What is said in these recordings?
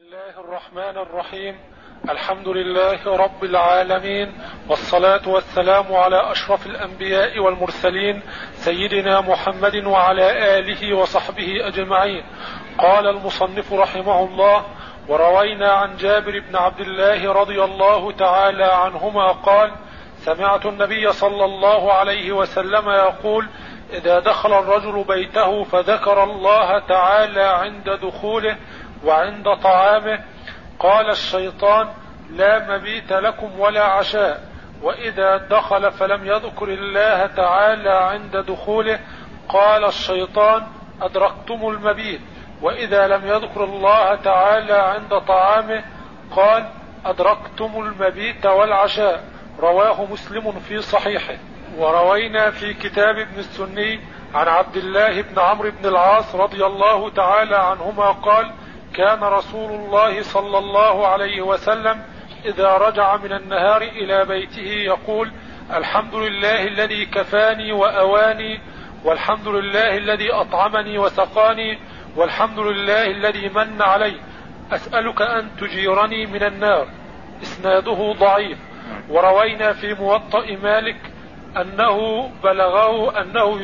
الله الرحمن الرحيم. الحمد لله رب العالمين، والصلاة والسلام على أشرف الأنبياء والمرسلين سيدنا محمد وعلى آله وصحبه أجمعين. قال المصنف رحمه الله: وروينا عن جابر بن عبد الله رضي الله تعالى عنهما قال: سمعت النبي صلى الله عليه وسلم يقول: إذا دخل الرجل بيته فذكر الله تعالى عند دخوله وعند طعامه قال الشيطان: لا مبيت لكم ولا عشاء. وإذا دخل فلم يذكر الله تعالى عند دخوله قال الشيطان: أدركتم المبيت. وإذا لم يذكر الله تعالى عند طعامه قال: أدركتم المبيت والعشاء. رواه مسلم في صحيحه. وروينا في كتاب ابن السني عن عبد الله بن عمرو بن العاص رضي الله تعالى عنهما قال: كان رسول الله صلى الله عليه وسلم إذا رجع من النهار إلى بيته يقول: الحمد لله الذي كفاني وأواني، والحمد لله الذي أطعمني وسقاني، والحمد لله الذي من علي، أسألك أن تجيرني من النار. إسناده ضعيف. وروينا في موطأ مالك أنه بلغه أنه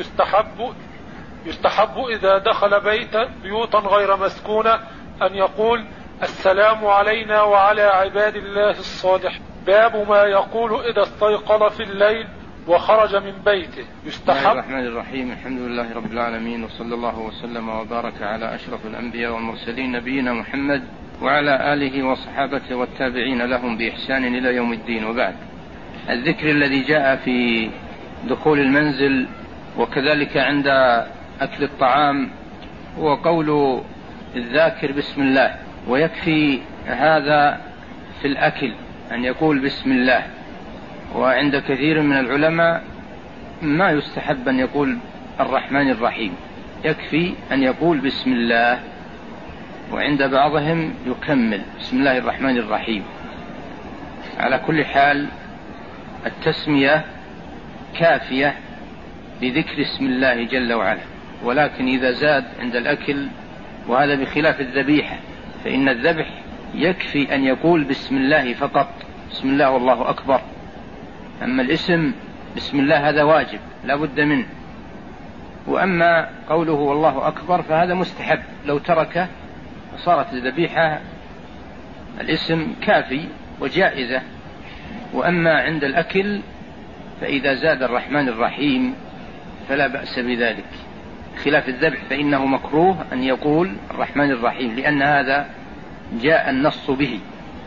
يستحب إذا دخل بيوتا غير مسكونة أن يقول: السلام علينا وعلى عباد الله الصالح. باب ما يقول إذا استيقظ في الليل وخرج من بيته. بسم الله الرحمن الرحيم. الحمد لله رب العالمين، وصلى الله وسلم وبارك على أشرف الأنبياء والمرسلين نبينا محمد وعلى آله وصحابته والتابعين لهم بإحسان إلى يوم الدين. وبعد، الذكر الذي جاء في دخول المنزل وكذلك عند أكل الطعام هو قول الذاكر بسم الله، ويكفي هذا في الأكل أن يقول بسم الله. وعند كثير من العلماء ما يستحب أن يقول الرحمن الرحيم، يكفي أن يقول بسم الله، وعند بعضهم يكمل بسم الله الرحمن الرحيم. على كل حال التسمية كافية لذكر اسم الله جل وعلا، ولكن إذا زاد عند الأكل، وهذا بخلاف الذبيحة، فإن الذبح يكفي أن يقول بسم الله فقط، بسم الله والله أكبر. أما الاسم بسم الله هذا واجب لا بد منه. وأما قوله والله أكبر فهذا مستحب، لو تركه صارت الذبيحة الاسم كافي وجائزة. وأما عند الأكل فإذا زاد الرحمن الرحيم فلا بأس بذلك، خلاف الذبح فإنه مكروه أن يقول الرحمن الرحيم، لأن هذا جاء النص به.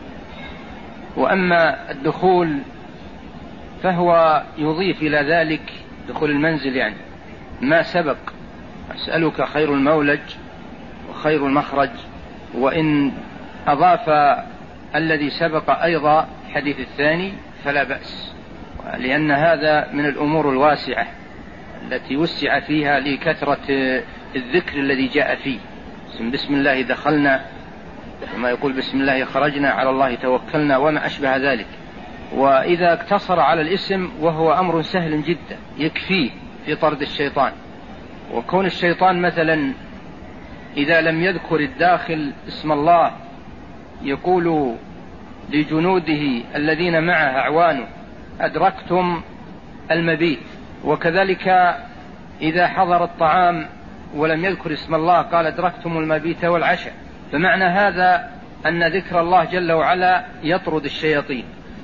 وأما الدخول فهو يضيف إلى ذلك دخول المنزل يعني ما سبق: أسألك خير المولج وخير المخرج. وإن أضاف الذي سبق أيضا الحديث الثاني فلا بأس، لأن هذا من الأمور الواسعة التي وسع فيها لكثرة الذكر الذي جاء فيه. بسم الله دخلنا، وما يقول بسم الله خرجنا، على الله توكلنا، وما أشبه ذلك. وإذا اقتصر على الاسم وهو أمر سهل جدا يكفيه في طرد الشيطان. وكون الشيطان مثلا إذا لم يذكر الداخل اسم الله يقول لجنوده الذين معه أعوانه: أدركتم المبيت. وكذلك إذا حضر الطعام ولم يذكر اسم الله قال: أدركتم المبيت والعشاء. فمعنى هذا أن ذكر الله جل وعلا يطرد الشياطين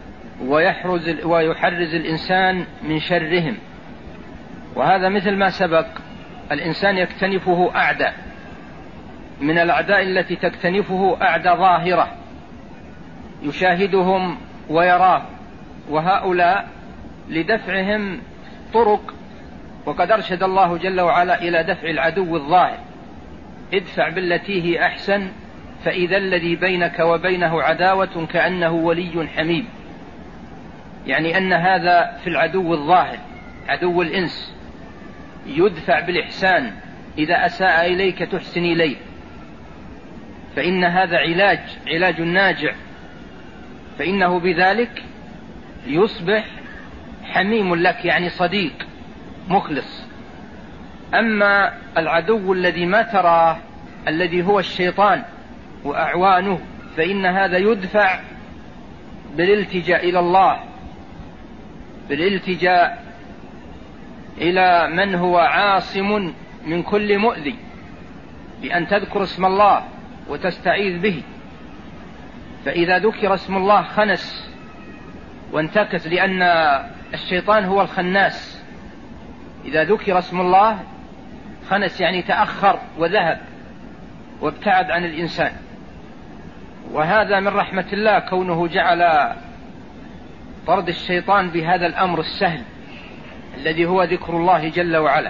ويحرز الإنسان من شرهم. وهذا مثل ما سبق، الإنسان يكتنفه أعداء، من الأعداء التي تكتنفه أعداء ظاهرة يشاهدهم ويراه، وهؤلاء لدفعهم طرق، وقد أرشد الله جل وعلا إلى دفع العدو الظاهر: ادفع بالتي هي أحسن فإذا الذي بينك وبينه عداوة كأنه ولي حميم. يعني أن هذا في العدو الظاهر، عدو الإنس، يدفع بالإحسان، إذا أساء إليك تحسن إليه، فإن هذا علاج ناجع، فإنه بذلك يصبح حميم لك، يعني صديق مخلص. أما العدو الذي ما تراه الذي هو الشيطان وأعوانه فإن هذا يدفع بالالتجاء إلى الله، بالالتجاء إلى من هو عاصم من كل مؤذي، بأن تذكر اسم الله وتستعيذ به. فإذا ذكر اسم الله خنس وانتكس، لأن الشيطان هو الخناس. إذا ذكر اسم الله خنس يعني تأخر وذهب وابتعد عن الإنسان. وهذا من رحمة الله كونه جعل طرد الشيطان بهذا الأمر السهل الذي هو ذكر الله جل وعلا.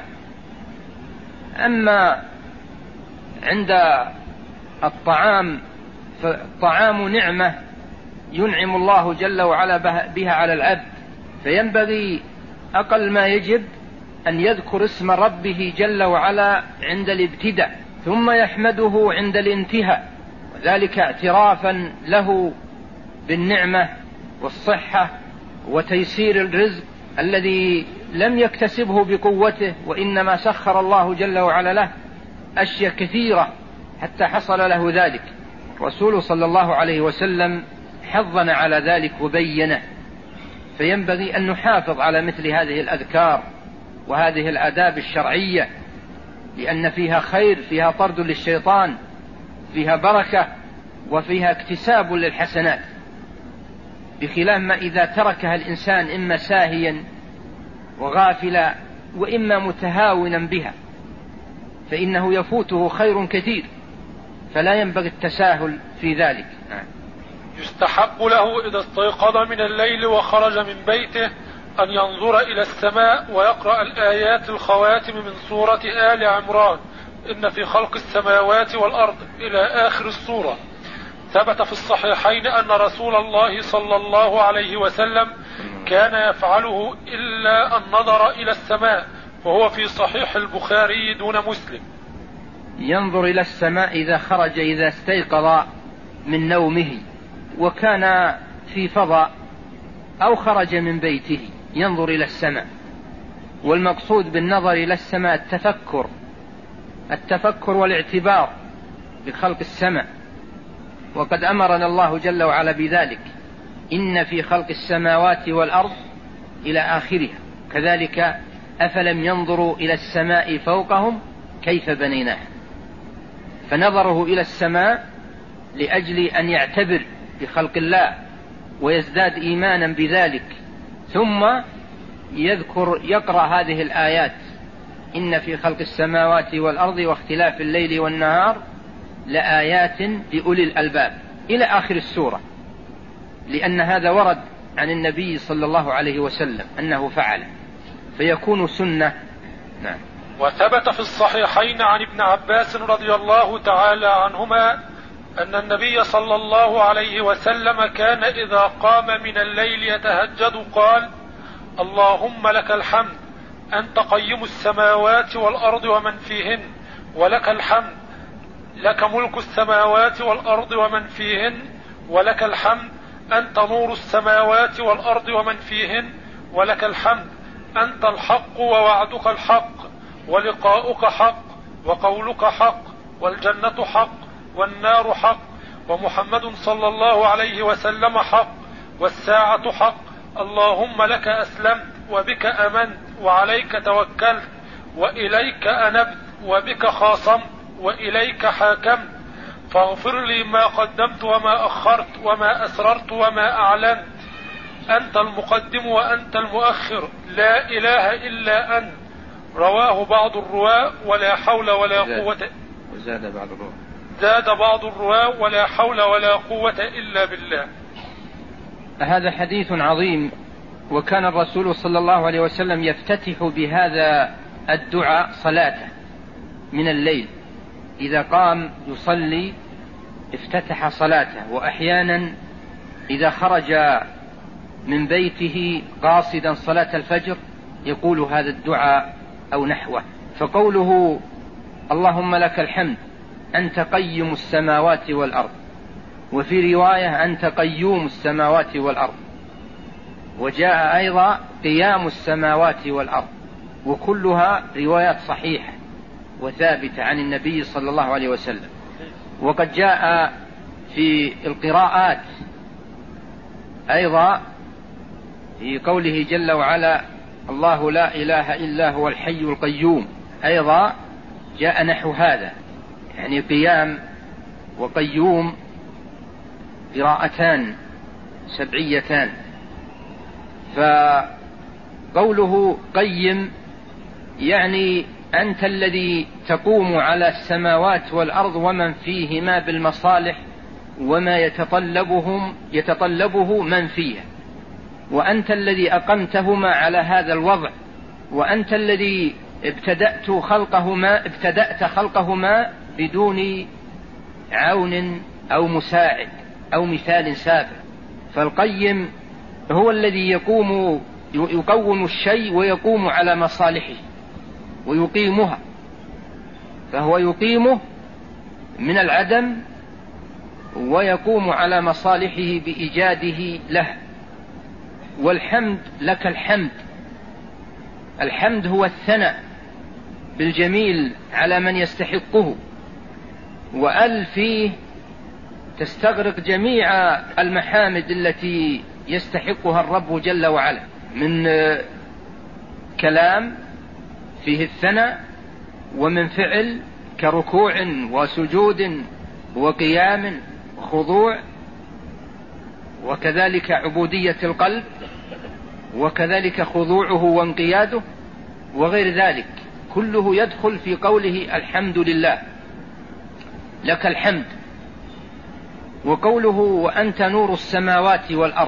أما عند الطعام فالطعام نعمة ينعم الله جل وعلا بها على العبد، فينبغي أقل ما يجب أن يذكر اسم ربه جل وعلا عند الابتداء، ثم يحمده عند الانتهاء، وذلك اعترافا له بالنعمة والصحة وتيسير الرزق الذي لم يكتسبه بقوته، وإنما سخر الله جل وعلا له أشياء كثيرة حتى حصل له ذلك. رسول صلى الله عليه وسلم حضنا على ذلك وبينه، فينبغي أن نحافظ على مثل هذه الأذكار وهذه الآداب الشرعية، لأن فيها خير، فيها طرد للشيطان، فيها بركة، وفيها اكتساب للحسنات، بخلاف ما إذا تركها الإنسان إما ساهيا وغافلا وإما متهاونا بها، فإنه يفوته خير كثير، فلا ينبغي التساهل في ذلك. يستحب له إذا استيقظ من الليل وخرج من بيته أن ينظر إلى السماء ويقرأ الآيات الخواتم من سورة آل عمران، إن في خلق السماوات والأرض إلى آخر السورة. ثبت في الصحيحين أن رسول الله صلى الله عليه وسلم كان يفعله إلا أن نظر إلى السماء، وهو في صحيح البخاري دون مسلم. ينظر إلى السماء إذا خرج، إذا استيقظ من نومه وكان في فضاء أو خرج من بيته ينظر إلى السماء. والمقصود بالنظر إلى السماء التفكر والاعتبار بخلق السماء، وقد أمرنا الله جل وعلا بذلك: إن في خلق السماوات والأرض إلى آخرها. كذلك أفلم ينظروا إلى السماء فوقهم كيف بنيناها. فنظره إلى السماء لأجل أن يعتبر بخلق الله ويزداد إيمانا بذلك، ثم يقرأ هذه الآيات: إن في خلق السماوات والأرض واختلاف الليل والنهار لآيات لأولي الألباب إلى آخر السورة، لأن هذا ورد عن النبي صلى الله عليه وسلم أنه فعل، فيكون سنة. نعم. وثبت في الصحيحين عن ابن عباس رضي الله تعالى عنهما أن النبي صلى الله عليه وسلم كان إذا قام من الليل يتهجد قال: اللهم لك الحمد أنت قيم السماوات والأرض ومن فيهن، ولك الحمد، لك ملك السماوات والأرض ومن فيهن، ولك الحمد أنت نور السماوات والأرض ومن فيهن، ولك الحمد أنت الحق ووعدك الحق ولقاؤك حق وقولك حق والجنة حق والنار حق ومحمد صلى الله عليه وسلم حق والساعة حق. اللهم لك أسلمت وبك أمنت وعليك توكلت وإليك أنبت وبك خاصمت وإليك حاكمت، فاغفر لي ما قدمت وما أخرت وما أسررت وما أعلنت، أنت المقدم وأنت المؤخر، لا إله إلا أنت. رواه بعض الرواة ولا حول ولا قوة. زاد بعض الرواة ولا حول ولا قوة إلا بالله. هذا حديث عظيم، وكان الرسول صلى الله عليه وسلم يفتتح بهذا الدعاء صلاته من الليل، إذا قام يصلي افتتح صلاته، وأحيانا إذا خرج من بيته قاصدا صلاة الفجر يقول هذا الدعاء أو نحوه. فقوله اللهم لك الحمد أنت قيم السماوات والأرض، وفي رواية أنت قيوم السماوات والأرض، وجاء أيضا قيام السماوات والأرض، وكلها روايات صحيحة وثابتة عن النبي صلى الله عليه وسلم. وقد جاء في القراءات أيضا في قوله جل وعلا الله لا إله إلا هو الحي القيوم، أيضا جاء نحو هذا، يعني قيام وقيوم قراءتان سبعيتان. فقوله قيم يعني أنت الذي تقوم على السماوات والأرض ومن فيهما بالمصالح وما يتطلبه من فيها، وأنت الذي أقمتهما على هذا الوضع، وأنت الذي ابتدأت خلقهما بدون عون أو مساعد أو مثال سابق. فالقيم هو الذي يقوم الشيء ويقوم على مصالحه ويقيمها، فهو يقيمه من العدم ويقوم على مصالحه بإيجاده له. والحمد لك الحمد، الحمد هو الثناء بالجميل على من يستحقه، وأل فيه تستغرق جميع المحامد التي يستحقها الرب جل وعلا، من كلام فيه الثناء، ومن فعل كركوع وسجود وقيام وخضوع، وكذلك عبودية القلب، وكذلك خضوعه وانقياده وغير ذلك، كله يدخل في قوله الحمد لله لك الحمد. وقوله وأنت نور السماوات والأرض،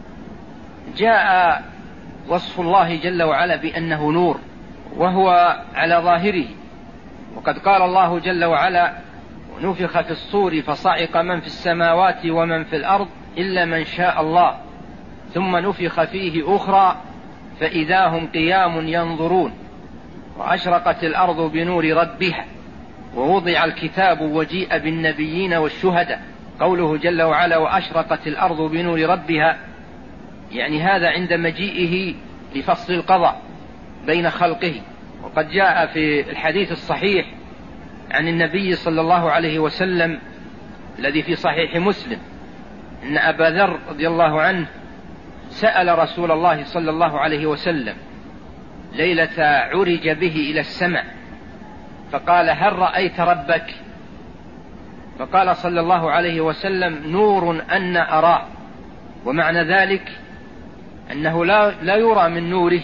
جاء وصف الله جل وعلا بأنه نور وهو على ظاهره، وقد قال الله جل وعلا ونفخ في الصور فصعق من في السماوات ومن في الأرض إلا من شاء الله ثم نفخ فيه أخرى فإذا هم قيام ينظرون وأشرقت الأرض بنور ربها ووضع الكتاب وجيء بالنبيين والشهداء. قوله جل وعلا وأشرقت الأرض بنور ربها، يعني هذا عند مجيئه لفصل القضاء بين خلقه. وقد جاء في الحديث الصحيح عن النبي صلى الله عليه وسلم الذي في صحيح مسلم أن أبا ذر رضي الله عنه سأل رسول الله صلى الله عليه وسلم ليلة عرج به إلى السماء فقال هل رأيت ربك؟ فقال صلى الله عليه وسلم نور أن أراه، ومعنى ذلك أنه لا يرى من نوره.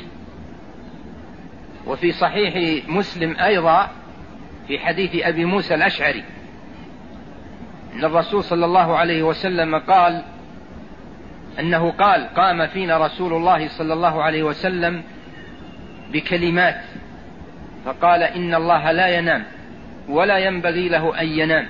وفي صحيح مسلم أيضا في حديث أبي موسى الأشعري أن الرسول صلى الله عليه وسلم قال أنه قال قام فينا رسول الله صلى الله عليه وسلم بكلمات فقال إن الله لا ينام ولا ينبغي له أن ينام،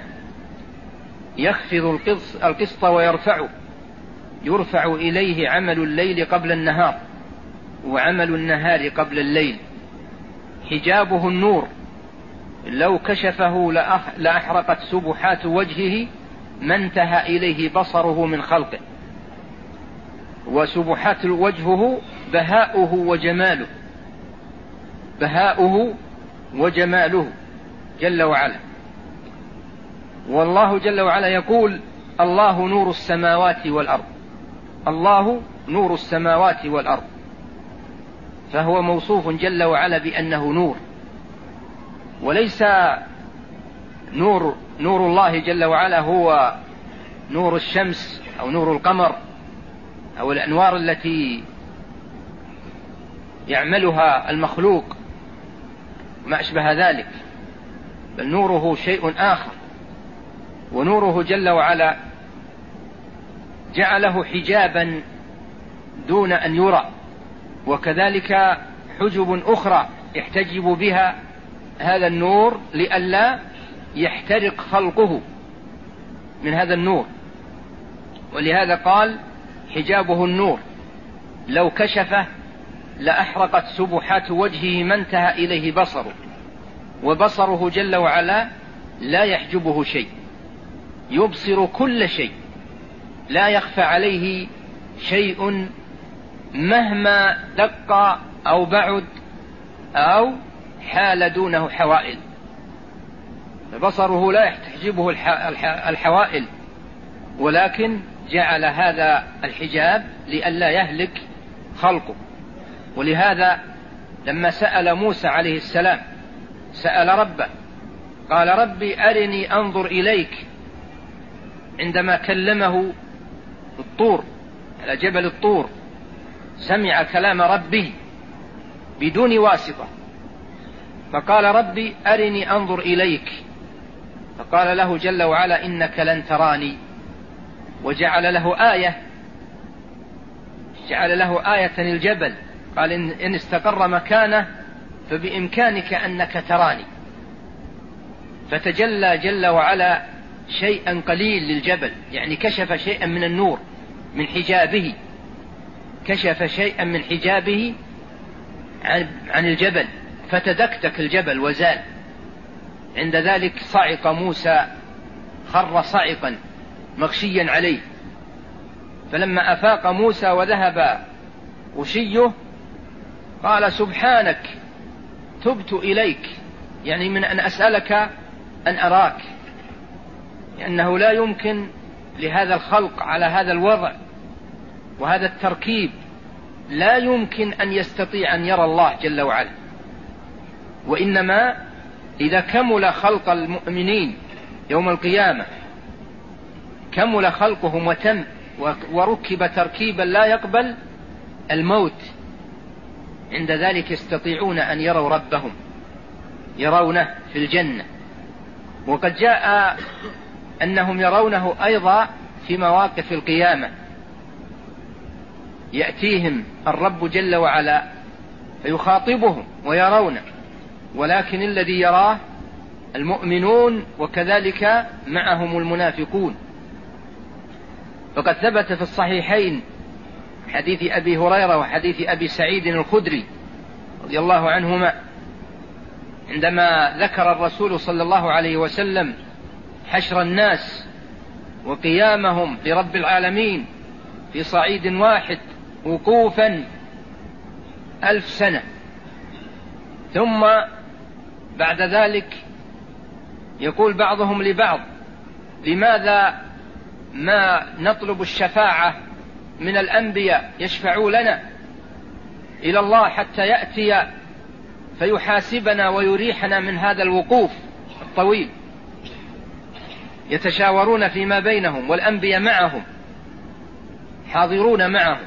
يخفض القسط ويرفعه، يرفع إليه عمل الليل قبل النهار وعمل النهار قبل الليل، حجابه النور لو كشفه لأحرقت سبحات وجهه ما انتهى إليه بصره من خلقه. وسبحات وجهه بهاؤه وجماله، بهاؤه وجماله جل وعلا. والله جل وعلا يقول الله نور السماوات والأرض، الله نور السماوات والأرض، فهو موصوف جل وعلا بأنه نور، وليس نور الله جل وعلا هو نور الشمس أو نور القمر أو الأنوار التي يعملها المخلوق ما أشبه ذلك، بل نوره شيء آخر. ونوره جل وعلا جعله حجابا دون أن يرى، وكذلك حجب أخرى يحتجب بها هذا النور لئلا يحترق خلقه من هذا النور. ولهذا قال حجابه النور لو كشفه لأحرقت سبحات وجهه ما انتهى إليه بصره. وبصره جل وعلا لا يحجبه شيء، يبصر كل شيء، لا يخفى عليه شيء مهما دق أو بعد أو حال دونه حوائل، فبصره لا يحجبه الحوائل ولكن جعل هذا الحجاب لئلا يهلك خلقه. ولهذا لما سأل موسى عليه السلام سأل ربه قال ربي أرني أنظر إليك، عندما كلمه الطور على جبل الطور سمع كلام ربه بدون واسطة، فقال ربي أرني أنظر إليك، فقال له جل وعلا إنك لن تراني، وجعل له آية، جعل له آية الجبل، قال إن استقر مكانه فبإمكانك أنك تراني، فتجلى جل وعلا شيئا قليل للجبل، يعني كشف شيئا من النور من حجابه، كشف شيئا من حجابه عن الجبل، فتدكتك الجبل وزال. عند ذلك صعق موسى، خر صعقا مغشيا عليه، فلما أفاق موسى وذهب غشيه قال سبحانك تبت إليك، يعني من أن أسألك أن أراك، لأنه لا يمكن لهذا الخلق على هذا الوضع وهذا التركيب لا يمكن أن يستطيع أن يرى الله جل وعلا، وإنما إذا كمل خلق المؤمنين يوم القيامة، كمل خلقهم وتم وركب تركيبا لا يقبل الموت، عند ذلك يستطيعون أن يروا ربهم، يرونه في الجنة. وقد جاء أنهم يرونه أيضا في مواقف القيامة، يأتيهم الرب جل وعلا فيخاطبهم ويرونه، ولكن الذي يراه المؤمنون وكذلك معهم المنافقون. فقد ثبت في الصحيحين حديث أبي هريرة وحديث أبي سعيد الخدري رضي الله عنهما، عندما ذكر الرسول صلى الله عليه وسلم حشر الناس وقيامهم لرب العالمين في صعيد واحد وقوفا 1000 سنة، ثم بعد ذلك يقول بعضهم لبعض لماذا ما نطلب الشفاعة من الأنبياء يشفعوا لنا إلى الله حتى يأتي فيحاسبنا ويريحنا من هذا الوقوف الطويل. يتشاورون فيما بينهم والأنبياء معهم حاضرون معهم،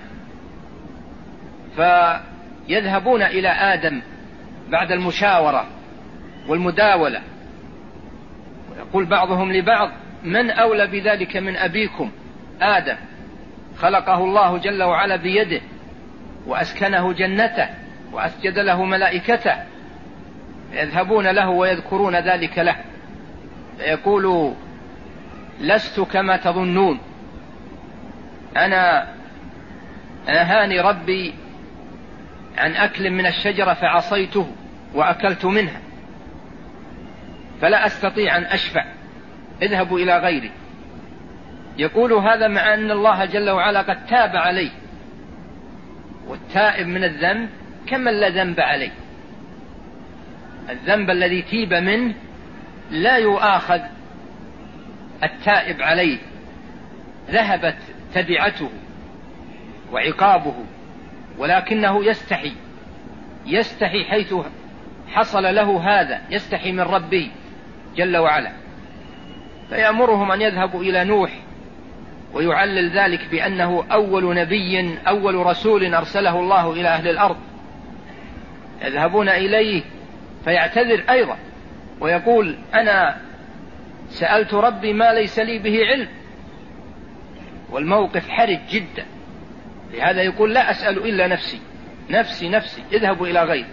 فيذهبون إلى آدم بعد المشاورة والمداولة، ويقول بعضهم لبعض من أولى بذلك من أبيكم آدم، خلقه الله جل وعلا بيده وأسكنه جنته وأسجد له ملائكته، يذهبون له ويذكرون ذلك له، فيقول لست كما تظنون، أنا نهاني ربي عن أكل من الشجرة فعصيته وأكلت منها، فلا أستطيع أن أشفع، اذهبوا إلى غيري. يقول هذا مع أن الله جل وعلا قد تاب عليه، والتائب من الذنب كمن لا ذنب عليه، الذنب الذي تيب منه لا يؤاخذ التائب عليه، ذهبت تبعته وعقابه، ولكنه يستحي حيث حصل له هذا، يستحي من ربه جل وعلا، فيأمرهم أن يذهبوا إلى نوح ويعلل ذلك بأنه أول نبي أول رسول أرسله الله إلى أهل الأرض، يذهبون إليه فيعتذر أيضا ويقول أنا سألت ربي ما ليس لي به علم، والموقف حرج جدا، لهذا يقول لا أسأل إلا نفسي نفسي نفسي، اذهبوا إلى غير.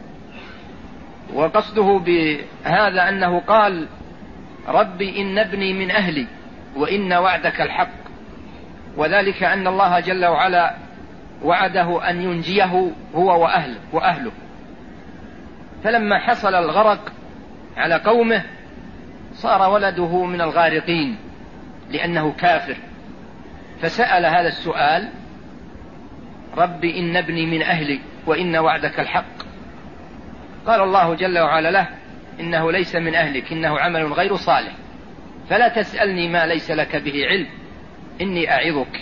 وقصده بهذا أنه قال ربي إن ابني من أهلي وإن وعدك الحق، وذلك أن الله جل وعلا وعده أن ينجيه هو وأهله، فلما حصل الغرق على قومه صار ولده من الغارقين لأنه كافر، فسأل هذا السؤال ربي إن ابني من أهلي وإن وعدك الحق، قال الله جل وعلا له إنه ليس من أهلك، إنه عمل غير صالح، فلا تسألني ما ليس لك به علم، إني أعظك،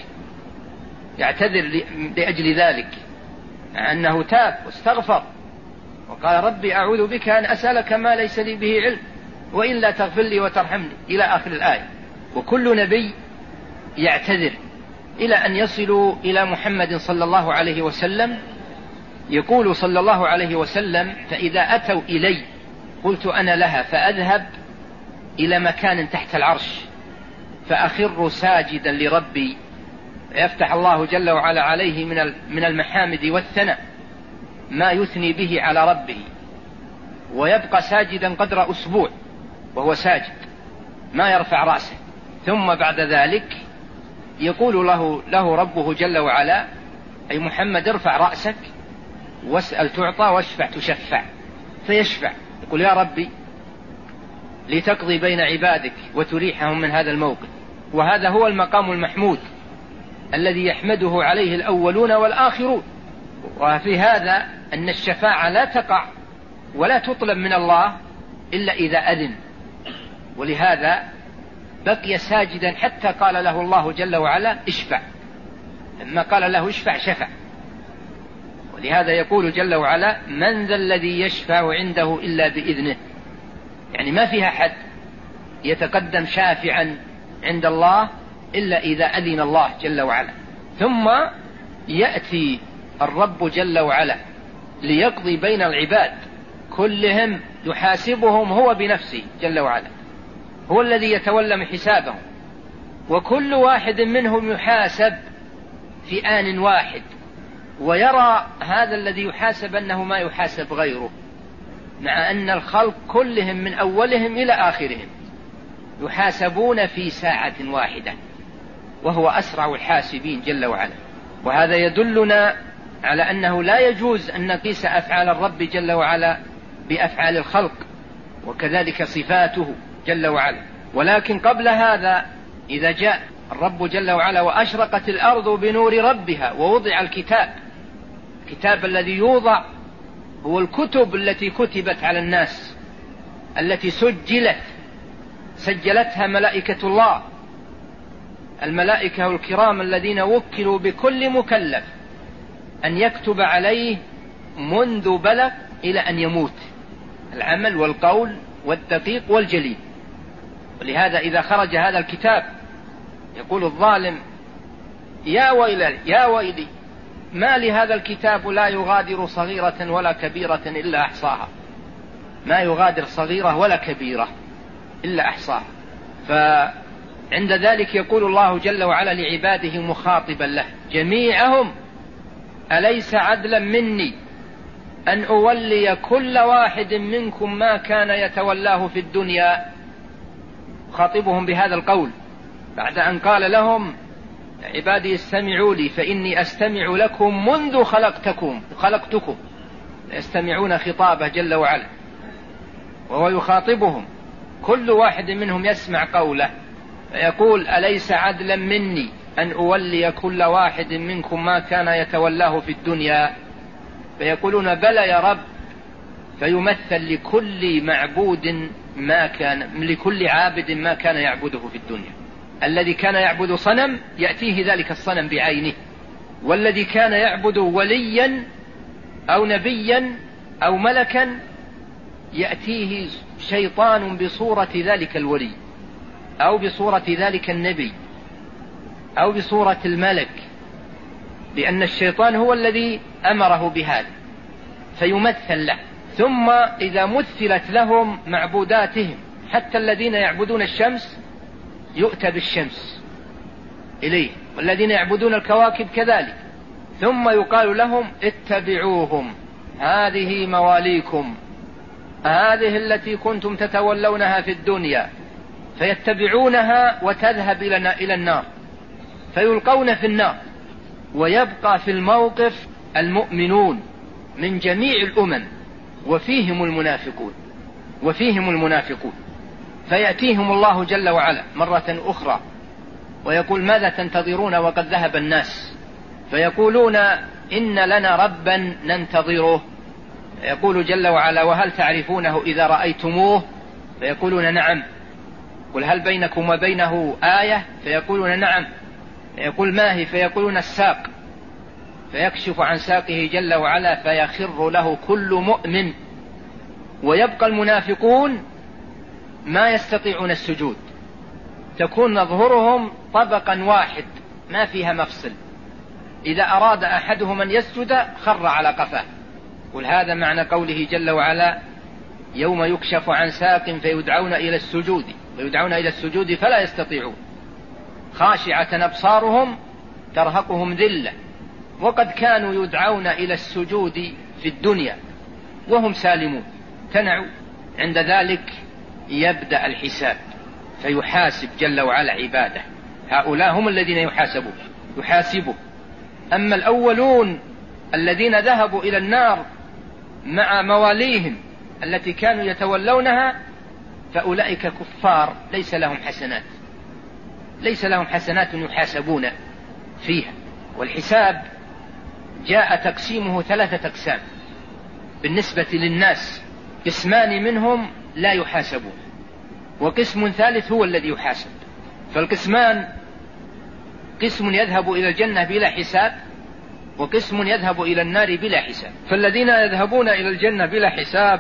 يعتذر لأجل ذلك، مع أنه تاب واستغفر وقال ربي أعوذ بك أن أسألك ما ليس لي به علم وإلا تغفر لي وترحمني إلى آخر الآية. وكل نبي يعتذر إلى أن يصلوا إلى محمد صلى الله عليه وسلم. يقول صلى الله عليه وسلم: فإذا أتوا إلي قلت أنا لها، فأذهب إلى مكان تحت العرش فأخر ساجدا لربي، يفتح الله جل وعلا عليه من المحامد والثناء ما يثني به على ربه، ويبقى ساجدا قدر أسبوع وهو ساجد ما يرفع رأسه. ثم بعد ذلك يقول له ربه جل وعلا: أي محمد ارفع رأسك واسأل تعطى واشفع تشفع. فيشفع، يقول: يا ربي لتقضي بين عبادك وتريحهم من هذا الموقف. وهذا هو المقام المحمود الذي يحمده عليه الأولون والآخرون. وفي هذا أن الشفاعة لا تقع ولا تطلب من الله إلا إذا أذن، ولهذا بقي ساجدا حتى قال له الله جل وعلا: اشفع. لما قال له اشفع شفع. ولهذا يقول جل وعلا: من ذا الذي يشفع عنده إلا بإذنه. يعني ما فيها حد يتقدم شافعا عند الله إلا إذا أذن الله جل وعلا. ثم يأتي الرب جل وعلا ليقضي بين العباد كلهم، يحاسبهم هو بنفسه جل وعلا، هو الذي يتولى حسابهم، وكل واحد منهم يحاسب في آن واحد، ويرى هذا الذي يحاسب أنه ما يحاسب غيره، مع أن الخلق كلهم من أولهم إلى آخرهم يحاسبون في ساعة واحدة، وهو أسرع الحاسبين جل وعلا. وهذا يدلنا على أنه لا يجوز أن نقيس أفعال الرب جل وعلا بأفعال الخلق، وكذلك صفاته جل وعلا. ولكن قبل هذا إذا جاء الرب جل وعلا وأشرقت الأرض بنور ربها ووضع الكتاب الذي يوضع هو الكتب التي كتبت على الناس، التي سجلتها ملائكة الله، الملائكة الكرام الذين وكلوا بكل مكلف أن يكتب عليه منذ بلغ إلى أن يموت العمل والقول والدقيق والجليل. ولهذا إذا خرج هذا الكتاب يقول الظالم: يا ويلي ما لهذا الكتاب لا يغادر صغيرة ولا كبيرة إلا أحصاها. ما يغادر صغيرة ولا كبيرة إلا أحصاها. فعند ذلك يقول الله جل وعلا لعباده مخاطبا له جميعهم: أليس عدلا مني أن أولي كل واحد منكم ما كان يتولاه في الدنيا. خاطبهم بهذا القول بعد أن قال لهم: عبادي استمعوا لي فإني أستمع لكم منذ خلقتكم. يستمعون خطابه جل وعلا وهو يخاطبهم، كل واحد منهم يسمع قوله، فيقول: أليس عدلا مني أن أولي كل واحد منكم ما كان يتولاه في الدنيا. فيقولون: بلى يا رب. فيمثل لكل عابد ما كان يعبده في الدنيا. الذي كان يعبد صنم يأتيه ذلك الصنم بعينه، والذي كان يعبد وليا أو نبيا أو ملكا يأتيه شيطان بصورة ذلك الولي أو بصورة ذلك النبي أو بصورة الملك، لأن الشيطان هو الذي أمره بهذا، فيمثل له. ثم إذا مثلت لهم معبوداتهم، حتى الذين يعبدون الشمس يؤتى بالشمس إليه، والذين يعبدون الكواكب كذلك. ثم يقال لهم: اتبعوهم، هذه مواليكم، هذه التي كنتم تتولونها في الدنيا. فيتبعونها وتذهب إلى النار، فيلقون في النار، ويبقى في الموقف المؤمنون من جميع الأمم وفيهم المنافقون. فيأتيهم الله جل وعلا مرة أخرى ويقول: ماذا تنتظرون وقد ذهب الناس؟ فيقولون: إن لنا ربا ننتظره. يقول جل وعلا: وهل تعرفونه إذا رأيتموه؟ فيقولون: نعم. قل هل بينكم وبينه آية؟ فيقولون: نعم. يقول ما هي؟ فيقولون الساق، فيكشف عن ساقه جل وعلا فيخر له كل مؤمن، ويبقى المنافقون ما يستطيعون السجود، تكون أظهرهم طبقا واحد ما فيها مفصل، إذا أراد أحدهم أن يسجد خر على قفاه. وهذا معنى قوله جل وعلا يوم يكشف عن ساق فيدعون إلى السجود فلا يستطيعون، خاشعة أبصارهم ترهقهم ذلة، وقد كانوا يدعون إلى السجود في الدنيا وهم سالمون، امتنعوا. عند ذلك يبدأ الحساب فيحاسب جل وعلا عباده، هؤلاء هم الذين يحاسبوا. أما الأولون الذين ذهبوا إلى النار مع مواليهم التي كانوا يتولونها فأولئك كفار ليس لهم حسنات يحاسبون فيها. والحساب جاء تقسيمه 3 أقسام بالنسبة للناس، قسمان منهم لا يحاسبون، وقسم ثالث هو الذي يحاسب. فالقسمان قسم يذهب إلى الجنة بلا حساب، وقسم يذهب إلى النار بلا حساب. فالذين يذهبون إلى الجنة بلا حساب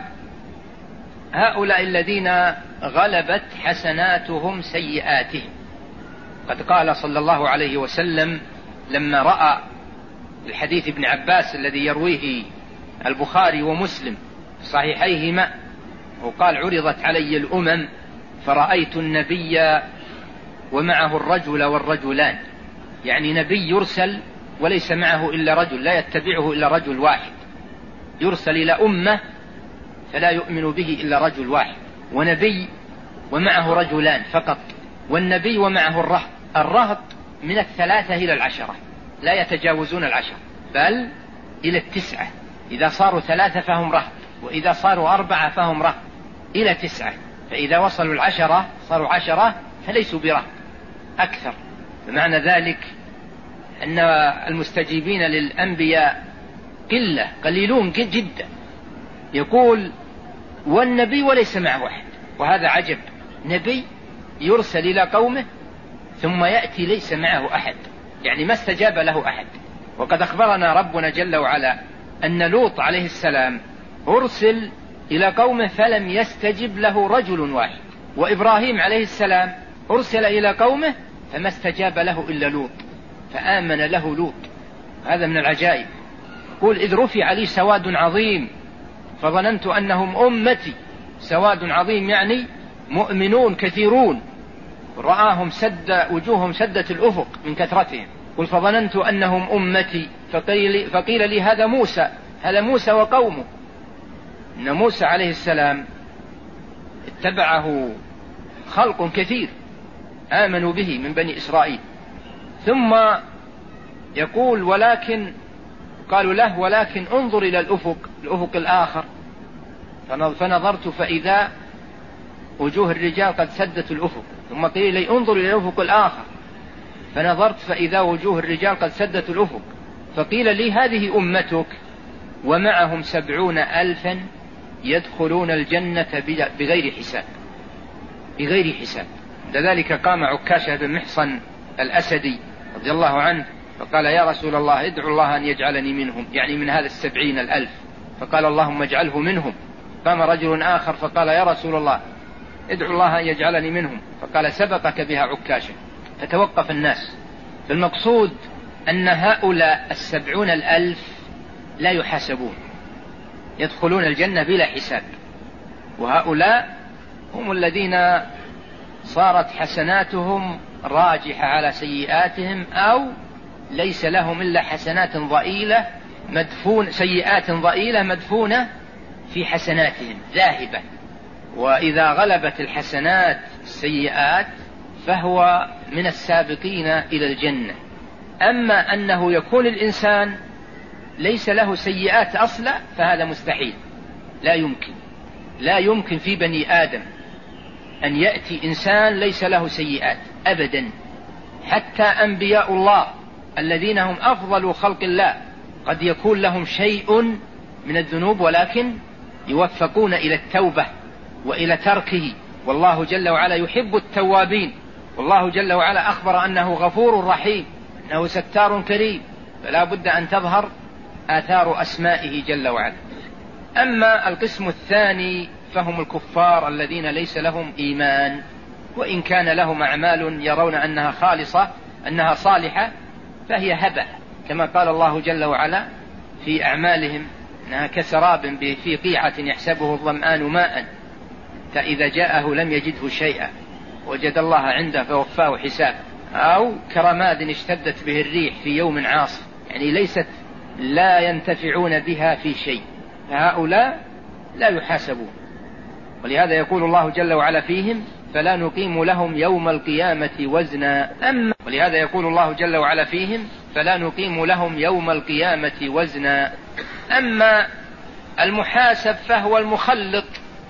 هؤلاء الذين غلبت حسناتهم سيئاتهم. قد قال صلى الله عليه وسلم لما رأى الحديث ابن عباس الذي يرويه البخاري ومسلم صحيحيهما، وقال عرضت علي الأمم فرأيت النبي ومعه الرجل والرجلان، يعني نبي يرسل وليس معه إلا رجل، لا يتبعه إلا رجل واحد، يرسل إلى أمة فلا يؤمن به إلا رجل واحد، ونبي ومعه رجلان فقط، والنبي ومعه الرهط من 3 إلى 10، لا يتجاوزون 10 بل إلى 9، إذا صاروا 3 فهم رهط، وإذا صاروا 4 فهم رهط إلى 9، فإذا وصلوا 10 صاروا 10 فليسوا برهط أكثر. بمعنى ذلك أن المستجيبين للأنبياء قليلون جدا. يقول والنبي وليس معه أحد، وهذا عجب، نبي يرسل إلى قومه ثم يأتي ليس معه أحد، يعني ما استجاب له أحد. وقد أخبرنا ربنا جل وعلا أن لوط عليه السلام أرسل إلى قومه فلم يستجب له رجل واحد، وإبراهيم عليه السلام أرسل إلى قومه فما استجاب له إلا لوط، فآمن له لوط. هذا من العجائب. قل إذ رفع لي سواد عظيم فظننت أنهم أمتي، سواد عظيم يعني مؤمنون كثيرون، رآهم وجوههم سدت الأفق من كثرتهم. قل فظننت أنهم أمتي فقيل لي هذا موسى وقومه. إن موسى عليه السلام اتبعه خلق كثير آمنوا به من بني إسرائيل. ثم يقول قالوا له ولكن انظر إلى الأفق الآخر، فنظرت فإذا وجوه الرجال قد سدت الأفق. ثم قيل لي انظر إلى الأفق الآخر، فنظرت فإذا وجوه الرجال قد سدت الأفق. فقيل لي هذه أمتك ومعهم 70,000 يدخلون الجنة بغير حساب. لذلك قام عكاشة بن محصن الأسدي رضي الله عنه فقال يا رسول الله ادعو الله أن يجعلني منهم، يعني من هذا 70,000. فقال اللهم اجعله منهم. قام رجل آخر فقال يا رسول الله ادعو الله أن يجعلني منهم، فقال سبقك بها عكاشة. فتوقف الناس. فالمقصود أن هؤلاء 70,000 لا يحاسبون، يدخلون الجنة بلا حساب. وهؤلاء هم الذين صارت حسناتهم راجحة على سيئاتهم، أو ليس لهم إلا سيئات ضئيلة مدفونة في حسناتهم ذاهبة. وإذا غلبت الحسنات السيئات فهو من السابقين إلى الجنة. أما أنه يكون الإنسان ليس له سيئات أصلا فهذا مستحيل، لا يمكن في بني آدم أن يأتي إنسان ليس له سيئات أبدا. حتى أنبياء الله الذين هم أفضل خلق الله قد يكون لهم شيء من الذنوب، ولكن يوفقون إلى التوبة وإلى تركه، والله جل وعلا يحب التوابين، والله جل وعلا أخبر أنه غفور رحيم. إنه ستار كريم، فلا بد أن تظهر آثار أسمائه جل وعلا. أما القسم الثاني فهم الكفار الذين ليس لهم إيمان، وإن كان لهم أعمال يرون أنها خالصة أنها صالحة فهي هبة، كما قال الله جل وعلا في أعمالهم أنها كسراب في قيعة يحسبه الظمآن ماء فإذا جاءه لم يجده شيئا وجد الله عنده فوفاه حساب، أو كرماد اشتدت به الريح في يوم عاصف، يعني ليست لا ينتفعون بها في شيء، فهؤلاء لا يحاسبون. ولهذا يقول الله جل وعلا فيهم فلا نقيم لهم يوم القيامة وزنا. ولهذا يقول الله جل وعلا فيهم فلا نقيم لهم يوم القيامة وزنا. أما المحاسب فهو المخلط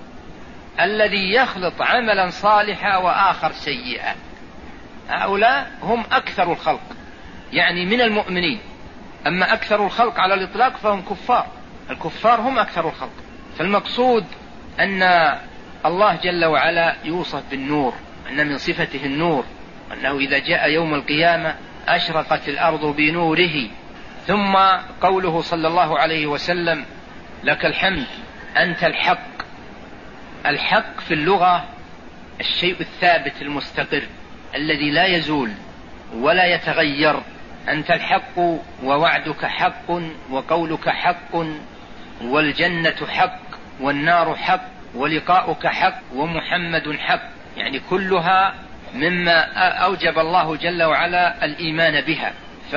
الذي يخلط عملا صالحا وآخر سيئا، هؤلاء هم أكثر الخلق يعني من المؤمنين. أما أكثر الخلق على الإطلاق فهم كفار، الكفار هم أكثر الخلق. فالمقصود أن الله جل وعلا يوصف بالنور، أن من صفته النور، أنه إذا جاء يوم القيامة أشرقت الأرض بنوره. ثم قوله صلى الله عليه وسلم لك الحمد أنت الحق. الحق في اللغة الشيء الثابت المستقر الذي لا يزول ولا يتغير. أنت الحق ووعدك حق وقولك حق والجنة حق والنار حق ولقاؤك حق ومحمد حق، يعني كلها مما أوجب الله جل وعلا الإيمان بها.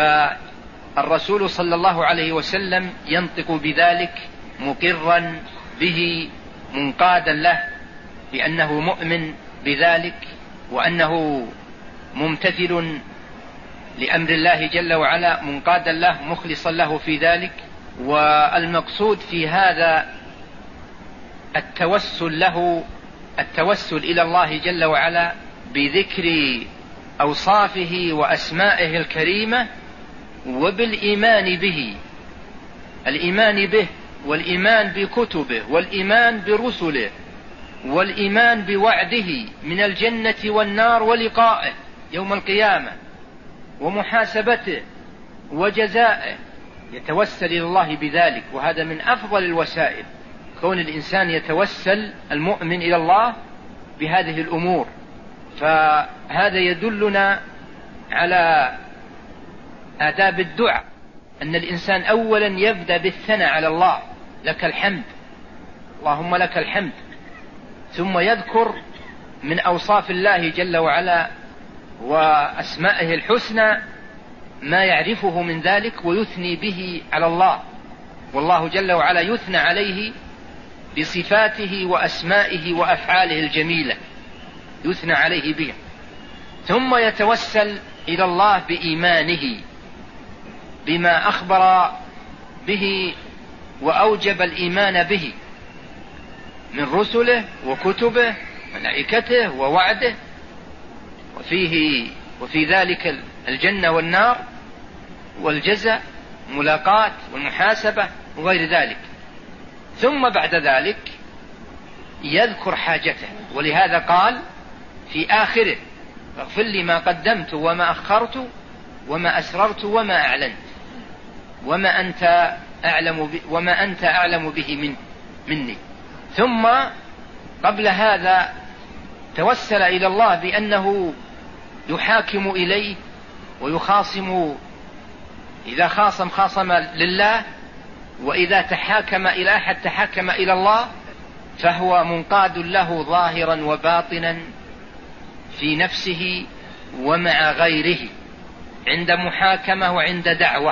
فالرسول صلى الله عليه وسلم ينطق بذلك مقرا به منقادا له بأنه مؤمن بذلك وأنه ممتثل لأمر الله جل وعلا منقادا له مخلصا له في ذلك. والمقصود في هذا التوسل إلى الله جل وعلا بذكر أوصافه وأسمائه الكريمة وبالإيمان به، الإيمان به والإيمان بكتبه والإيمان برسله والإيمان بوعده من الجنة والنار ولقائه يوم القيامة ومحاسبته وجزائه، يتوسل إلى الله بذلك. وهذا من أفضل الوسائل، كون الإنسان يتوسل المؤمن إلى الله بهذه الأمور. فهذا يدلنا على آداب الدعاء، أن الإنسان أولا يبدأ بالثناء على الله، لك الحمد اللهم لك الحمد، ثم يذكر من أوصاف الله جل وعلا وأسمائه الحسنى ما يعرفه من ذلك ويثني به على الله، والله جل وعلا يثنى عليه بصفاته وأسمائه وأفعاله الجميلة، يثنى عليه بها. ثم يتوسل إلى الله بإيمانه بما أخبر به وأوجب الإيمان به من رسله وكتبه وملائكته ووعده، وفي ذلك الجنة والنار والجزاء ملاقات والمحاسبة وغير ذلك. ثم بعد ذلك يذكر حاجته، ولهذا قال في آخره اغفر لي ما قدمت وما أخرت وما أسررت وما أعلنت وما أنت أعلم به مني. ثم قبل هذا توسل إلى الله بأنه يحاكم إليه ويخاصم، إذا خاصم لله، وإذا تحاكم إلى أحد تحاكم إلى الله، فهو منقاد له ظاهرا وباطنا في نفسه ومع غيره، عند محاكمة وعند دعوة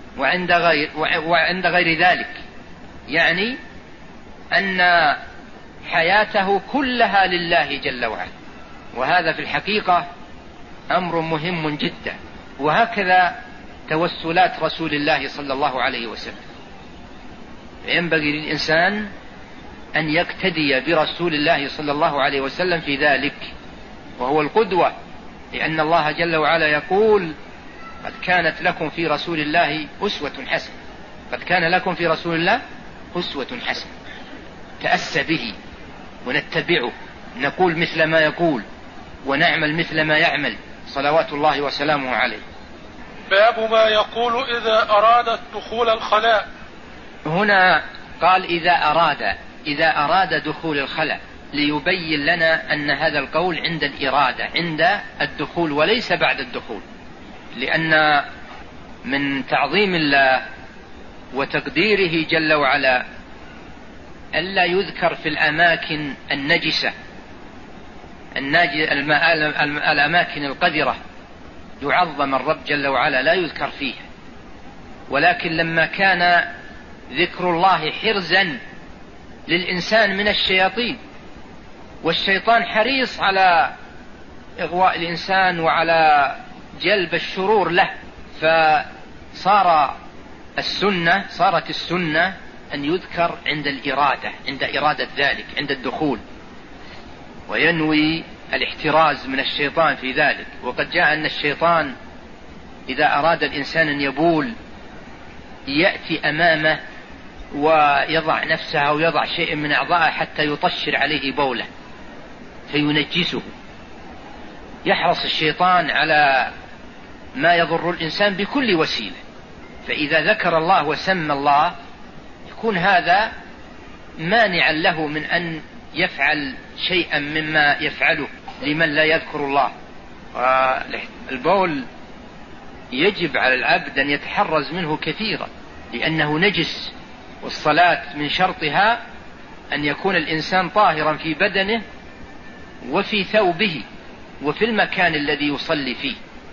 وعند غير ذلك، يعني أن حياته كلها لله جل وعلا. وهذا في الحقيقة أمر مهم جدا، وهكذا توسلات رسول الله صلى الله عليه وسلم. ينبغي للإنسان أن يقتدي برسول الله صلى الله عليه وسلم في ذلك، وهو القدوة، لأن الله جل وعلا يقول قد كانت لكم في رسول الله أسوة حسنة. قد كان لكم في رسول الله أسوة حسنة، تأسى به ونتبعه، نقول مثل ما يقول ونعمل مثل ما يعمل صلوات الله وسلامه عليه. باب ما يقول إذا أراد دخول الخلاء. هنا قال إذا أراد دخول الخلاء ليبين لنا أن هذا القول عند الإرادة، عند الدخول وليس بعد الدخول، لأن من تعظيم الله وتقديره جل وعلا ألا يذكر في الأماكن النجسة الأماكن القذرة، يعظم الرب جل وعلا لا يذكر فيها. ولكن لما كان ذكر الله حرزا للإنسان من الشياطين، والشيطان حريص على إغواء الإنسان وعلى جلب الشرور له، صارت السنة أن يذكر عند الإرادة، عند إرادة ذلك، عند الدخول، وينوي الاحتراز من الشيطان في ذلك. وقد جاء أن الشيطان إذا أراد الإنسان أن يبول يأتي أمامه ويضع نفسه ويضع شيء من أعضائه حتى يطشر عليه بوله فينجسه. يحرص الشيطان على ما يضر الإنسان بكل وسيلة، فإذا ذكر الله وسمى الله يكون هذا مانعا له من أن يفعل شيئا مما يفعله لمن لا يذكر الله. والبول يجب على العبد أن يتحرز منه كثيرا لأنه نجس، والصلاة من شرطها أن يكون الإنسان طاهرا في بدنه وفي ثوبه وفي المكان الذي يصلي فيه.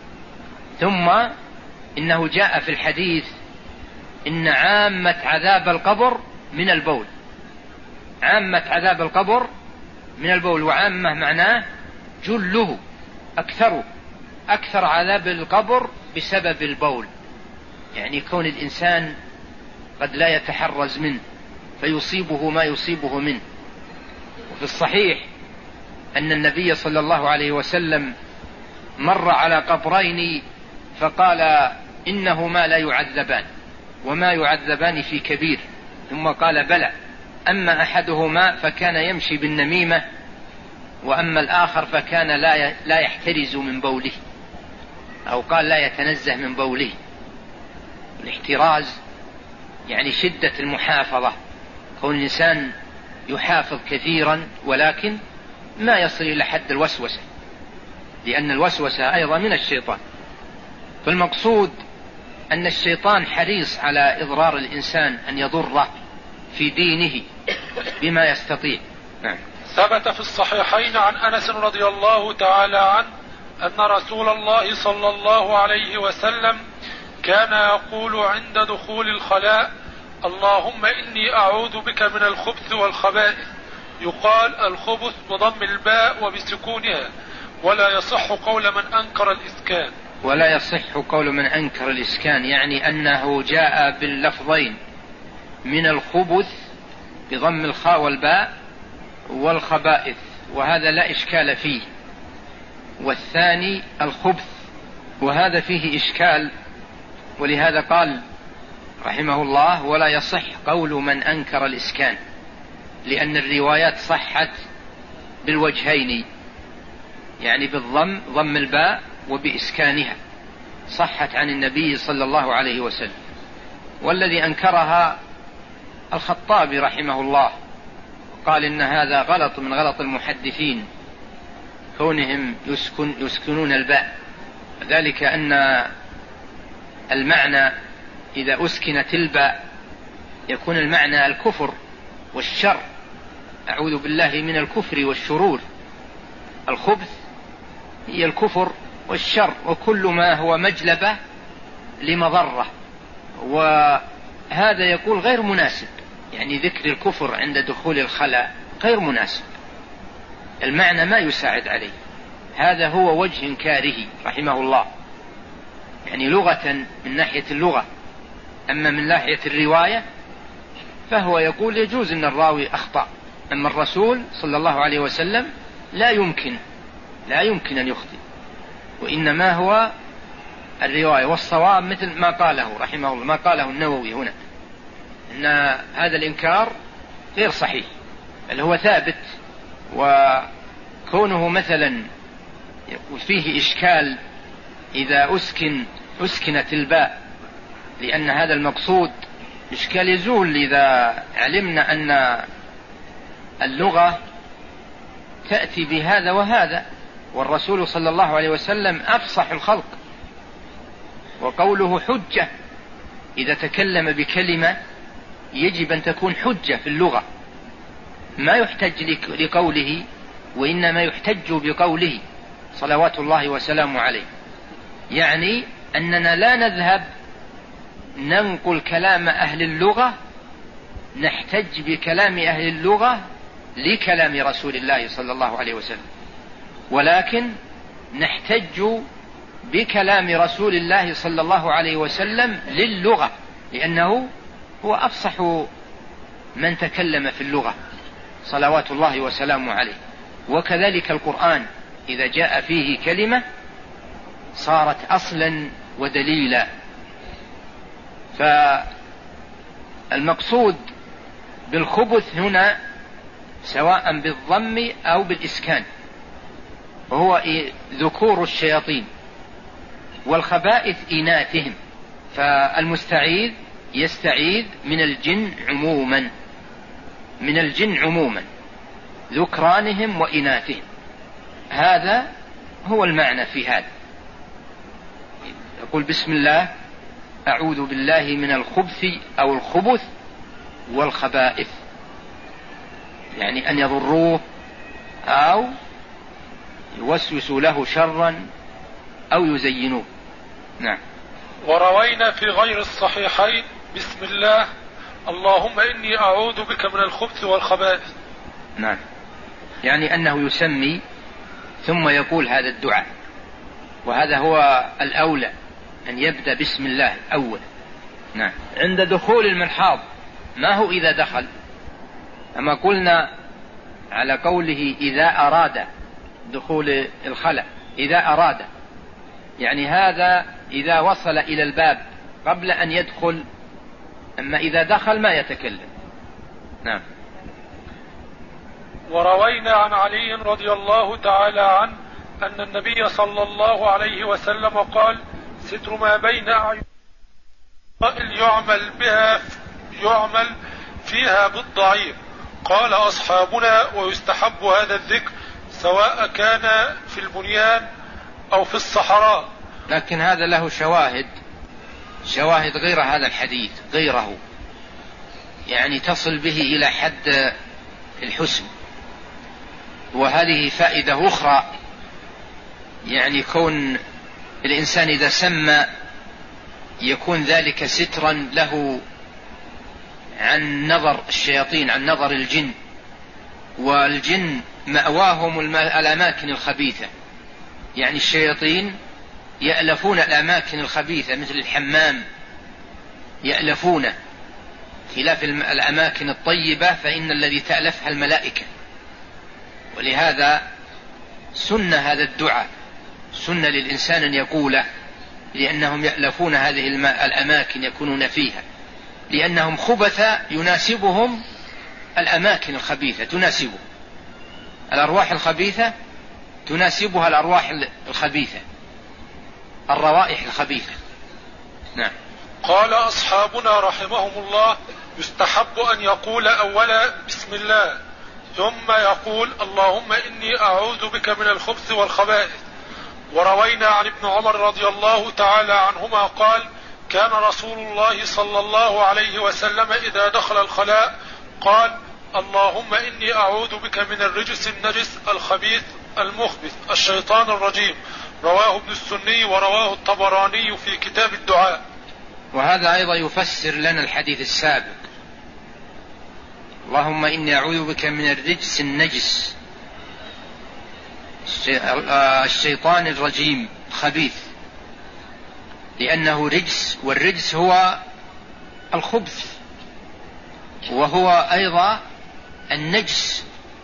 ثم إنه جاء في الحديث إن عامة عذاب القبر من البول، عامة عذاب القبر من البول، وعامة معناه جله، أكثر عذاب القبر بسبب البول، يعني كون الإنسان قد لا يتحرز منه فيصيبه ما يصيبه منه. وفي الصحيح أن النبي صلى الله عليه وسلم مر على قبرين فقال إنهما لا يعذبان وما يعذبان في كبير، ثم قال بلى، أما أحدهما فكان يمشي بالنميمة، وأما الآخر فكان لا يحترز من بوله، أو قال لا يتنزه من بوله. الاحتراز يعني شدة المحافظة، كون الإنسان يحافظ كثيرا ولكن ما يصل إلى حد الوسوسة، لأن الوسوسة أيضا من الشيطان. فالمقصود أن الشيطان حريص على إضرار الإنسان، أن يضره في دينه بما يستطيع. ثبت في الصحيحين عن أنس رضي الله تعالى عنه أن رسول الله صلى الله عليه وسلم كان يقول عند دخول الخلاء: اللهم إني أعوذ بك من الخبث والخبائث. يقال الخبث بضم الباء وبسكونها، ولا يصح قول من أنكر الإسكان. ولا يصح قول من أنكر الإسكان، يعني أنه جاء باللفظين من الخبث بضم الخاء والباء والخبائث، وهذا لا إشكال فيه. والثاني الخبث، وهذا فيه إشكال، ولهذا قال رحمه الله: ولا يصح قول من أنكر الإسكان، لأن الروايات صحت بالوجهين، يعني بالضم، ضم الباء، وبإسكانها، صحت عن النبي صلى الله عليه وسلم. والذي أنكرها الخطابي رحمه الله، قال إن هذا غلط من غلط المحدثين، كونهم يسكنون الباء، ذلك أن المعنى إذا أسكنت الباء يكون المعنى الكفر والشر، أعوذ بالله من الكفر والشرور. الخبث هي الكفر والشر وكل ما هو مجلبة لمضرة، وهذا يقول غير مناسب، يعني ذكر الكفر عند دخول الخلاء غير مناسب، المعنى ما يساعد عليه. هذا هو وجه إنكاره رحمه الله، يعني لغة من ناحية اللغة. أما من ناحية الرواية فهو يقول يجوز أن الراوي أخطأ، أما الرسول صلى الله عليه وسلم لا يمكن أن يخطئ، وإنما هو الرواية. والصواب مثل ما قاله رحمه الله، ما قاله النووي هنا، أن هذا الإنكار غير صحيح، بل هو ثابت. وكونه مثلا فيه إشكال إذا أسكن أسكنت الباء لأن هذا المقصود. إشكال يزول إذا علمنا أن اللغة تأتي بهذا وهذا، والرسول صلى الله عليه وسلم أفصح الخلق، وقوله حجة، إذا تكلم بكلمة يجب أن تكون حجة في اللغة، ما يحتج لقوله، وإنما يحتج بقوله صلوات الله وسلامه عليه. يعني أننا لا نذهب ننقل كلام أهل اللغة، نحتج بكلام أهل اللغة لكلام رسول الله صلى الله عليه وسلم، ولكن نحتج بكلام رسول الله صلى الله عليه وسلم للغة، لأنه هو أفصح من تكلم في اللغة صلوات الله وسلامه عليه. وكذلك القرآن إذا جاء فيه كلمة صارت أصلا ودليلا. فالمقصود بالخبث هنا سواء بالضم أو بالإسكان وهو ذكور الشياطين، والخبائث إناثهم. فالمستعيذ يستعيذ من الجن عموما، من الجن عموما، ذكرانهم وإناثهم. هذا هو المعنى في هذا. يقول بسم الله أعوذ بالله من الخبث أو الخبث والخبائث، يعني أن يضروه أو يوسوسوا له شرا أو يزينوه. نعم. وروينا في غير الصحيحين بسم الله اللهم إني أعوذ بك من الخبث والخبائث. نعم، يعني أنه يسمي ثم يقول هذا الدعاء، وهذا هو الأولى أن يبدأ بسم الله أول. نعم. عند دخول المرحاض ما هو إذا دخل، أما قلنا على قوله إذا أراد دخول الخلاء، إذا أراد يعني هذا إذا وصل إلى الباب قبل أن يدخل، أما إذا دخل ما يتكلم. نعم. وروينا عن علي رضي الله تعالى عنه أن النبي صلى الله عليه وسلم قال ستر ما بين أعين يعمل فيها بالضعيف. قال أصحابنا ويستحب هذا الذكر سواء كان في البنيان أو في الصحراء. لكن هذا له شواهد غير هذا الحديث، غيره يعني تصل به إلى حد الحسن. وهذه فائدة أخرى، يعني كون الإنسان إذا سمى يكون ذلك سترا له عن نظر الشياطين، عن نظر الجن، والجن مأواهم الأماكن الخبيثة، يعني الشياطين يألفون الأماكن الخبيثة مثل الحمام يألفونه، خلاف الأماكن الطيبة فإن الذي تألفها الملائكة. ولهذا سنة هذا الدعاء، سنة للإنسان أن يقوله، لأنهم يألفون هذه الأماكن يكونون فيها، لأنهم خبث يناسبهم الأماكن الخبيثة، تناسبهم الأرواح الخبيثة، تناسبها الأرواح الخبيثة، الروائح الخبيثة. نعم. قال أصحابنا رحمهم الله يستحب أن يقول أولا بسم الله ثم يقول اللهم إني أعوذ بك من الخبث والخبائث. وروينا عن ابن عمر رضي الله تعالى عنهما قال كان رسول الله صلى الله عليه وسلم إذا دخل الخلاء قال اللهم إني أعوذ بك من الرجس النجس الخبيث المخبث الشيطان الرجيم. رواه ابن السني ورواه الطبراني في كتاب الدعاء. وهذا أيضا يفسر لنا الحديث السابق، اللهم إني أعوذ بك من الرجس النجس الشيطان الرجيم خبيث، لأنه رجس، والرجس هو الخبث وهو أيضا النجس،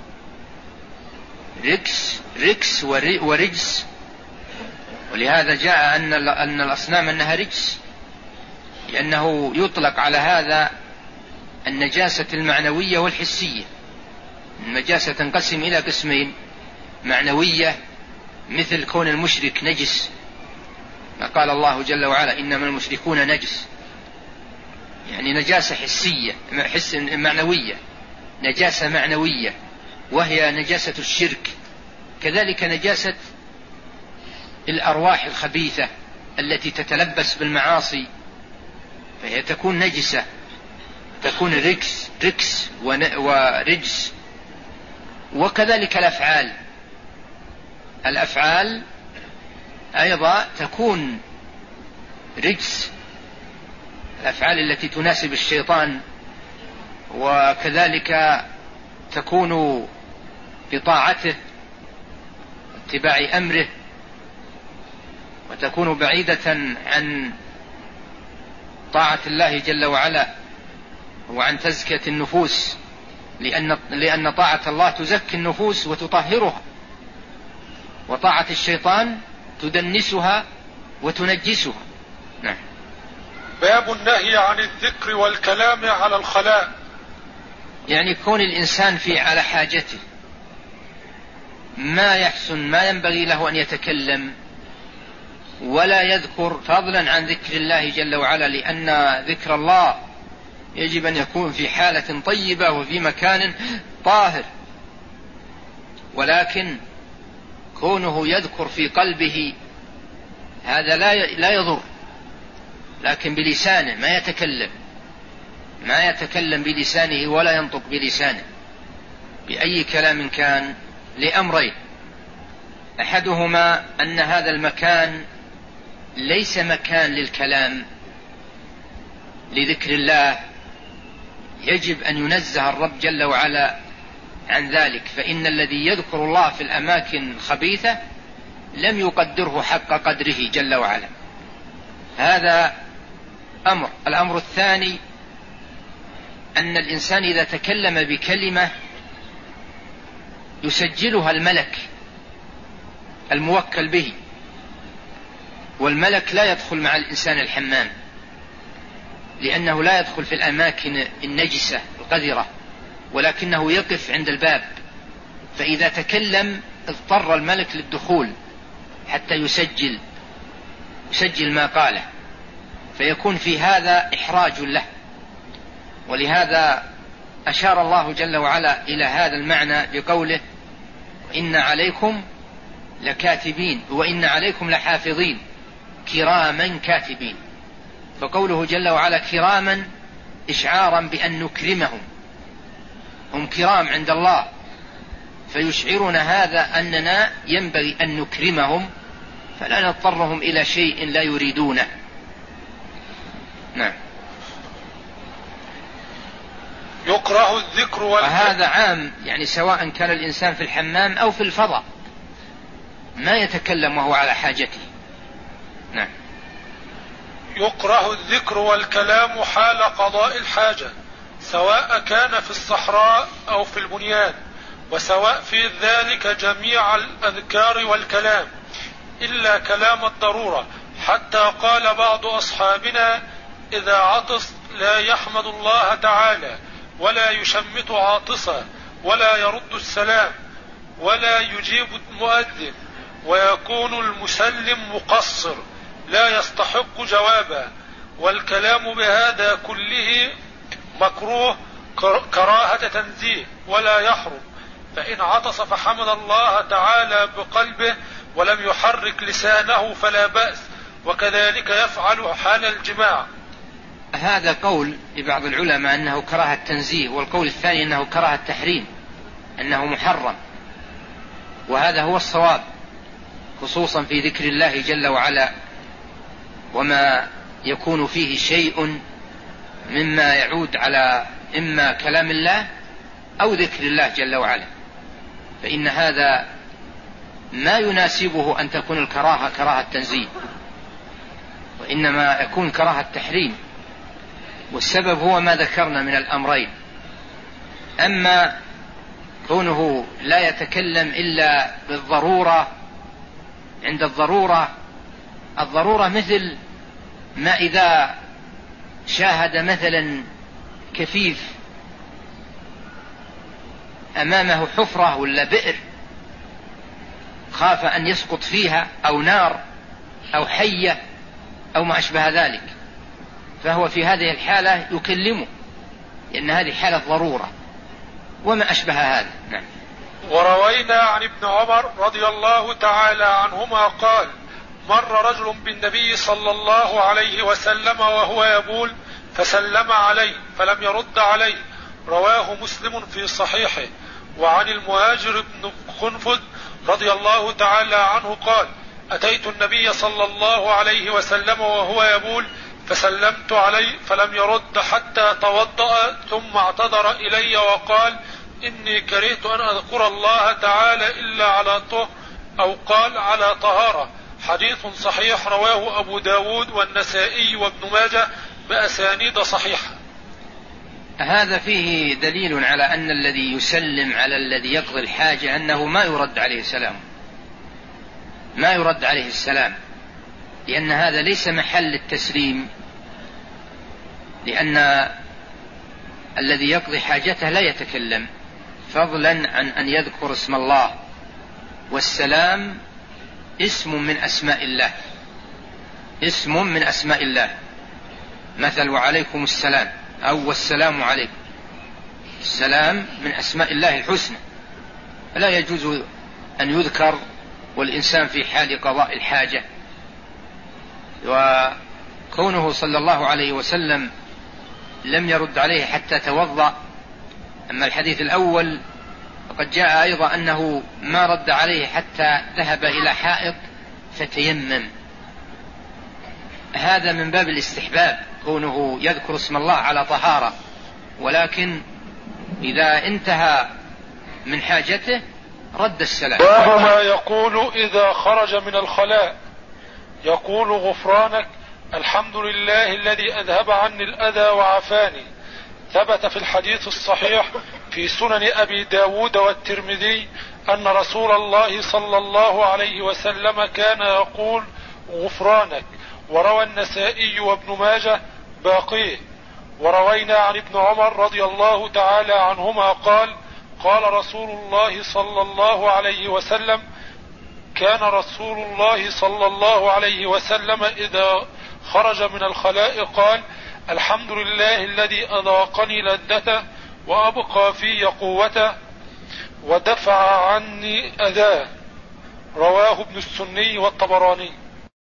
ركس ورجس. ولهذا جاء أن الأصنام أنها رجس، لأنه يطلق على هذا النجاسة المعنوية والحسية. النجاسة تنقسم إلى قسمين، معنوية مثل كون المشرك نجس ما قال الله جل وعلا إنما المشركون نجس، يعني نجاسة حسية معنوية، نجاسة معنوية وهي نجاسة الشرك. كذلك نجاسة الأرواح الخبيثة التي تتلبس بالمعاصي، فهي تكون نجسة، تكون ركس ورجس. وكذلك الأفعال أيضا تكون رجس، الأفعال التي تناسب الشيطان، وكذلك تكون بطاعته اتباع أمره، وتكون بعيدة عن طاعة الله جل وعلا وعن تزكية النفوس، لأن طاعة الله تزكي النفوس وتطهرها، وطاعة الشيطان تدنسها وتنجسها. نعم. باب النهي عن الذكر والكلام على الخلاء، يعني كون الإنسان على حاجته ما يحسن، ما ينبغي له أن يتكلم ولا يذكر، فضلا عن ذكر الله جل وعلا، لأن ذكر الله يجب أن يكون في حالة طيبة وفي مكان طاهر. ولكن كونه يذكر في قلبه هذا لا يضر، لكن بلسانه ما يتكلم بلسانه ولا ينطق بلسانه بأي كلام كان، لأمرين: أحدهما أن هذا المكان ليس مكان للكلام لذكر الله، يجب أن ينزه الرب جل وعلا عن ذلك، فإن الذي يذكر الله في الأماكن الخبيثة لم يقدره حق قدره جل وعلا. هذا أمر. الأمر الثاني أن الإنسان إذا تكلم بكلمة يسجلها الملك الموكل به، والملك لا يدخل مع الإنسان الحمام، لأنه لا يدخل في الأماكن النجسة القذرة، ولكنه يقف عند الباب، فإذا تكلم اضطر الملك للدخول حتى يسجل ما قاله، فيكون في هذا إحراج له. ولهذا أشار الله جل وعلا إلى هذا المعنى بقوله: إن عليكم لكاتبين وإن عليكم لحافظين كراما كاتبين. فقوله جل وعلا كراما إشعارا بأن نكرمهم، هم كرام عند الله، فيشعرنا هذا أننا ينبغي أن نكرمهم فلا نضطرهم إلى شيء لا يريدونه. نعم. يكره الذكر وهذا عام، يعني سواء كان الإنسان في الحمام أو في الفضاء ما يتكلم وهو على حاجته. نعم. يكره الذكر والكلام حال قضاء الحاجة، سواء كان في الصحراء أو في البنيان، وسواء في ذلك جميع الأذكار والكلام إلا كلام الضرورة، حتى قال بعض أصحابنا: إذا عطس لا يحمد الله تعالى ولا يشمت عاطسا ولا يرد السلام ولا يجيب المؤذن، ويكون المسلم مقصر لا يستحق جوابا. والكلام بهذا كله مكروه كراهة تنزيه ولا يحرم، فإن عطس فحمد الله تعالى بقلبه ولم يحرك لسانه فلا بأس، وكذلك يفعل حال الجماع. هذا قول لبعض العلماء أنه كراهة تنزيه، والقول الثاني أنه كراهة تحريم، أنه محرم، وهذا هو الصواب، خصوصا في ذكر الله جل وعلا وما يكون فيه شيء مما يعود على إما كلام الله أو ذكر الله جل وعلا، فإن هذا ما يناسبه أن تكون الكراهة كراهة تنزيه، وإنما يكون كراهة تحريم، والسبب هو ما ذكرنا من الأمرين. أما كونه لا يتكلم إلا بالضرورة، عند الضرورة مثل ما إذا شاهد مثلا كفيف أمامه حفرة ولا بئر خاف أن يسقط فيها، أو نار أو حية أو ما أشبه ذلك، فهو في هذه الحالة يكلمه، لأن هذه حالة ضرورة وما أشبه هذا. نعم. وروينا عن ابن عمر رضي الله تعالى عنهما قال: مر رجل بالنبي صلى الله عليه وسلم وهو يبول فسلم عليه فلم يرد عليه، رواه مسلم في صحيحه. وعن المهاجر بن خنفذ رضي الله تعالى عنه قال: أتيت النبي صلى الله عليه وسلم وهو يبول فسلمت عليه فلم يرد حتى توضأ ثم اعتذر إلي وقال: إني كرهت أن أذكر الله تعالى إلا على طهر، أو قال على طهارة. حديث صحيح رواه أبو داود والنسائي وابن ماجه بأسانيد صحيحة. هذا فيه دليل على أن الذي يسلم على الذي يقضي الحاجة أنه ما يرد عليه السلام، ما يرد عليه السلام، لأن هذا ليس محل التسليم، لأن الذي يقضي حاجته لا يتكلم، فضلا عن أن يذكر اسم الله، والسلام اسم من أسماء الله، اسم من أسماء الله، مثل وعليكم السلام أو والسلام عليكم. السلام من أسماء الله الحسنى، لا يجوز أن يذكر والإنسان في حال قضاء الحاجة. وكونه صلى الله عليه وسلم لم يرد عليه حتى توضأ. أما الحديث الأول فقد جاء أيضا أنه ما رد عليه حتى ذهب إلى حائط فتيمم، هذا من باب الاستحباب، كونه يذكر اسم الله على طهارة، ولكن إذا انتهى من حاجته رد السلام. باب ما يقول إذا خرج من الخلاء، يقول: غفرانك، الحمد لله الذي أذهب عني الأذى وعافاني. ثبت في الحديث الصحيح في سنن أبي داود والترمذي أن رسول الله صلى الله عليه وسلم كان يقول: غفرانك. وروى النسائي وابن ماجه باقيه. وروينا عن ابن عمر رضي الله تعالى عنهما قال: قال رسول الله صلى الله عليه وسلم: كان رسول الله صلى الله عليه وسلم إذا خرج من الخلاء قال: الحمد لله الذي أذاقني لذته وأبقى في قوته ودفع عني أذاه. رواه ابن السني والطبراني.